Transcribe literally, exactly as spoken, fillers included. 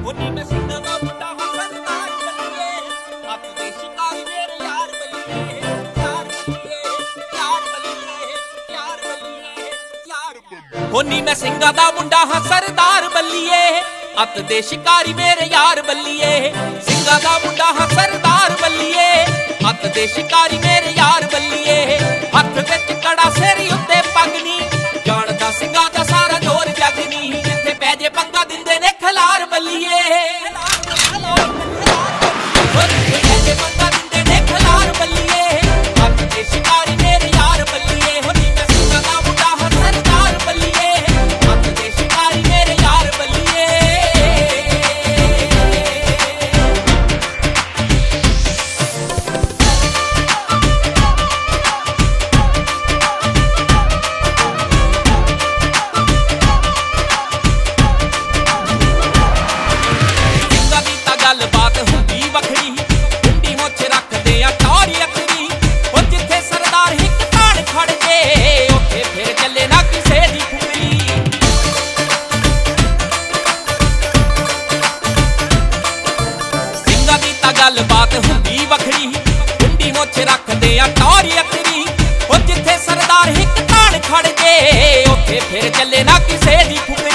ਹੋਨੀ ਮੈਂ ਸਿੰਘਾਂ ਦਾ ਮੁੰਡਾ ਹਾਂ ਸਰਦਾਰ ਬੱਲੀਏ, ਅੱਤ ਦੇ ਸ਼ਿਕਾਰੀ ਮੇਰੇ ਯਾਰ ਬੱਲੀਏ, ਯਾਰ ਬੱਲੀਏ, ਯਾਰ ਬੱਲੀਏ, ਯਾਰ ਬੱਲੀਏ, ਯਾਰ ਬੱਲੀਏ। ਹੋਨੀ ਮੈਂ ਸਿੰਘਾਂ ਦਾ ਮੁੰਡਾ ਹਾਂ ਸਰਦਾਰ ਬੱਲੀਏ, ਅੱਤ ਦੇ ਸ਼ਿਕਾਰੀ ਮੇਰੇ ਯਾਰ ਬੱਲੀਏ। ਸਿੰਘਾਂ ਦਾ ਮੁੰਡਾ ਹਾਂ ਸਰਦਾਰ ਬੱਲੀਏ, ਅੱਤ ਦੇ ਸ਼ਿਕਾਰੀ ਮੇਰੇ ਯਾਰ ਬੱਲੀਏ। ਹੱਥ ਵਿੱਚ ਕੜਾ ਸਿਰ ਉੱਤੇ ਪੱਗ ਨੀ, ਜਾਣਦਾ ਸਿੰਘਾਂ ਦਾ ਸਾਰਾ ਜ਼ੋਰ ਜੱਗ ਨੀ, ਜਿੱਥੇ ਪੈ ਜੇ ਪੰਗਾ ਦਿੰਦੇ ਨੇ ਖਲਾਰ ਬੱਲੀਏ। ਜਿੱਥੇ ਪੰਗਾ ਦਿੰਦੇ ਨੇ ਖਲਾਰ ਬੱਲੀਏ, ਅੱਤ ਦੇ ਸ਼ਿਕਾਰੀ ਮੇਰੇ ਯਾਰ ਬੱਲੀਏ। ਹੋਨੀ ਮੈਂ ਸਿੰਘਾਂ ਦਾ ਮੁੰਡਾ ਹਾਂ ਸਰਦਾਰ ਬੱਲੀਏ, ਅੱਤ ਦੇ ਸ਼ਿਕਾਰੀ ਮੇਰੇ ਯਾਰ ਬੱਲੀਏ। ਗੱਲਬਾਤ ਹੁੰਦੀ ਵੱਖਰੀ, ਹੁੰਡੀ ਮੁੱਛ ਰੱਖਦੇ ਆ ਟੌਰੀ ਅਕਰੀ। ਉਹ ਜਿੱਥੇ ਸਰਦਾਰ ਹਿੱਕ ਤਾਣ ਖੜ ਜੇ, ਉੱਥੇ ਫਿਰ ਚੱਲੇ ਨਾ ਕਿਸੇ ਦੀ ਫੁਕਰੀ। ਸਿੰਘਾਂ ਦੀ ਤਾਂ ਗੱਲਬਾਤ ਹੁੰਦੀ ਵੱਖਰੀ, ਹੁੰਡੀ ਮੁੱਛ ਰੱਖਦੇ ਆ ਟੌਰੀ ਅਕਰੀ। ਉਹ ਜਿੱਥੇ ਸਰਦਾਰ ਹਿੱਕ ਤਾਣ ਖੜ ਜੇ, ਉੱਥੇ ਫਿਰ ਚੱਲੇ ਨਾ ਕਿਸੇ ਦੀ ਫੁਕਰੀ।